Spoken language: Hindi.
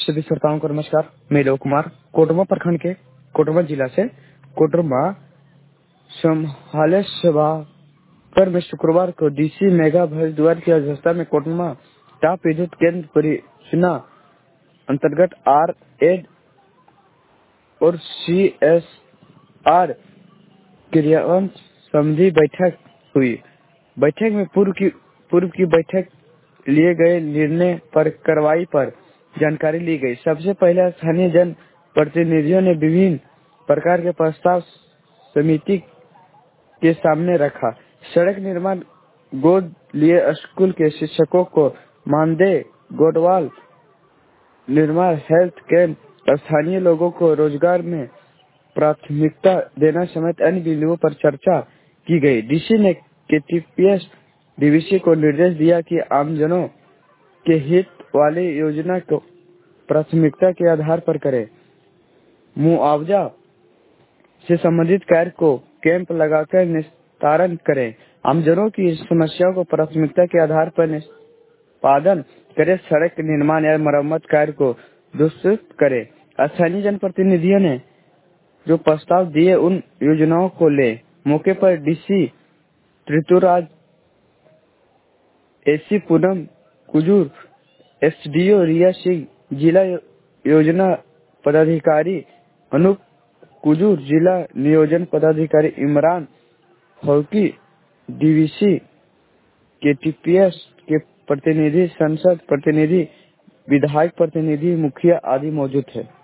सभी श्रोताओं को नमस्कार। मैं लोक कुमार कोटरमा प्रखंड के कोटरमा जिला से कोटरमा समाहरणालय सभा पर मैं शुक्रवार को डीसी मेगा भारद्वाज की अध्यक्षता में कोटरमा ताप विद्युत केंद्र परियोजना अंतर्गत आर एड और CSR क्रियान्वयन संबंधी बैठक हुई। बैठक में पूर्व की बैठक लिए गए निर्णय पर कार्रवाई पर जानकारी ली गई। सबसे पहले स्थानीय जन प्रतिनिधियों ने विभिन्न प्रकार के प्रस्ताव समिति के सामने रखा। सड़क निर्माण, गोद लिए स्कूल के शिक्षकों को मानदेय, गोडवाल निर्माण, हेल्थ कैंप, स्थानीय लोगों को रोजगार में प्राथमिकता देना समेत अन्य बिंदुओं पर चर्चा की गई। डीसी ने KTPS डीवीसी को निर्देश दिया कि आमजनों के हित वाली योजना को प्राथमिकता के आधार पर करें। मुआवजा से संबंधित कार्य को कैंप लगाकर निस्तारण करें। आमजनों की समस्याओं को प्राथमिकता के आधार पर निष्पादन करें। सड़क निर्माण या मरम्मत कार्य को दुरुस्त करें। स्थानीय जनप्रतिनिधियों ने जो प्रस्ताव दिए उन योजनाओं को ले। मौके पर DC Trituraj, AC Poonam Kujur, SDO Riya Singh, जिला योजना पदाधिकारी अनूप कुजूर, जिला नियोजन पदाधिकारी इमरान फौकी, डीवीसी KTPS के प्रतिनिधि, संसद प्रतिनिधि, विधायक प्रतिनिधि, मुखिया आदि मौजूद है।